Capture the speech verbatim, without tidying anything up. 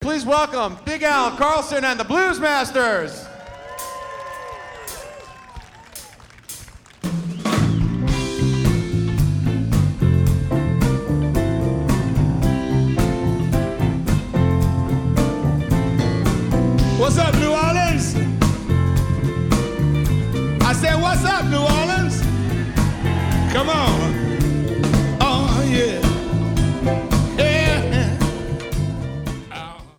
Please welcome Big Al Carlson and the Blues Masters. What's up,